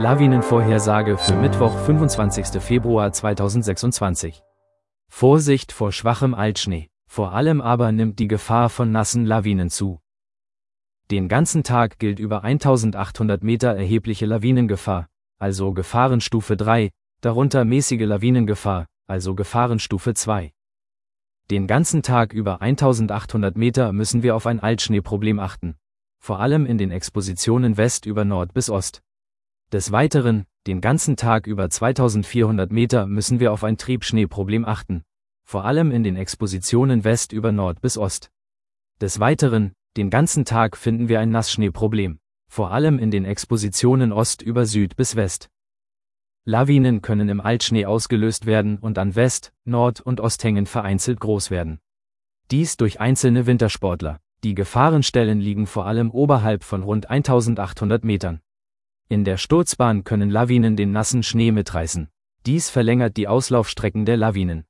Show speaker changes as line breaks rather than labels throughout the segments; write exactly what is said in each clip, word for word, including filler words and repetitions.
Lawinenvorhersage für Mittwoch, fünfundzwanzigsten Februar zweitausendsechsundzwanzig. Vorsicht vor schwachem Altschnee, vor allem aber nimmt die Gefahr von nassen Lawinen zu. Den ganzen Tag gilt über eintausendachthundert Meter erhebliche Lawinengefahr, also Gefahrenstufe drei, darunter mäßige Lawinengefahr, also Gefahrenstufe zwei. Den ganzen Tag über eintausendachthundert Meter müssen wir auf ein Altschneeproblem achten, vor allem in den Expositionen West über Nord bis Ost. Des Weiteren, den ganzen Tag über zweitausendvierhundert Meter müssen wir auf ein Triebschneeproblem achten, vor allem in den Expositionen West über Nord bis Ost. Des Weiteren, den ganzen Tag finden wir ein Nassschneeproblem, vor allem in den Expositionen Ost über Süd bis West. Lawinen können im Altschnee ausgelöst werden und an West-, Nord- und Osthängen vereinzelt groß werden. Dies durch einzelne Wintersportler. Die Gefahrenstellen liegen vor allem oberhalb von rund eintausendachthundert Metern. In der Sturzbahn können Lawinen den nassen Schnee mitreißen. Dies verlängert die Auslaufstrecken der Lawinen.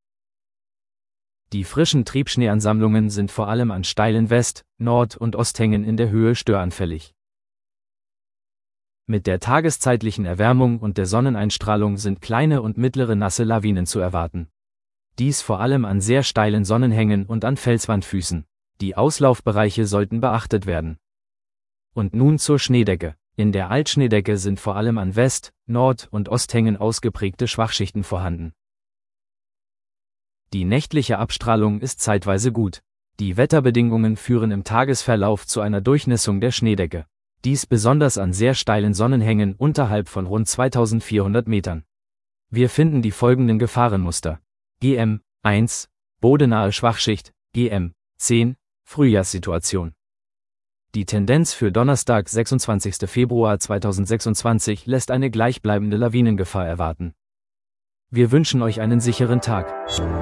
Die frischen Triebschneeansammlungen sind vor allem an steilen West-, Nord- und Osthängen in der Höhe störanfällig. Mit der tageszeitlichen Erwärmung und der Sonneneinstrahlung sind kleine und mittlere nasse Lawinen zu erwarten. Dies vor allem an sehr steilen Sonnenhängen und an Felswandfüßen. Die Auslaufbereiche sollten beachtet werden. Und nun zur Schneedecke. In der Altschneedecke sind vor allem an West-, Nord- und Osthängen ausgeprägte Schwachschichten vorhanden. Die nächtliche Abstrahlung ist zeitweise gut. Die Wetterbedingungen führen im Tagesverlauf zu einer Durchnässung der Schneedecke. Dies besonders an sehr steilen Sonnenhängen unterhalb von rund zweitausendvierhundert Metern. Wir finden die folgenden Gefahrenmuster. G M eins, bodenahe Schwachschicht, G M zehn, Frühjahrssituation. Die Tendenz für Donnerstag, sechsundzwanzigsten Februar zweitausendsechsundzwanzig lässt eine gleichbleibende Lawinengefahr erwarten. Wir wünschen euch einen sicheren Tag.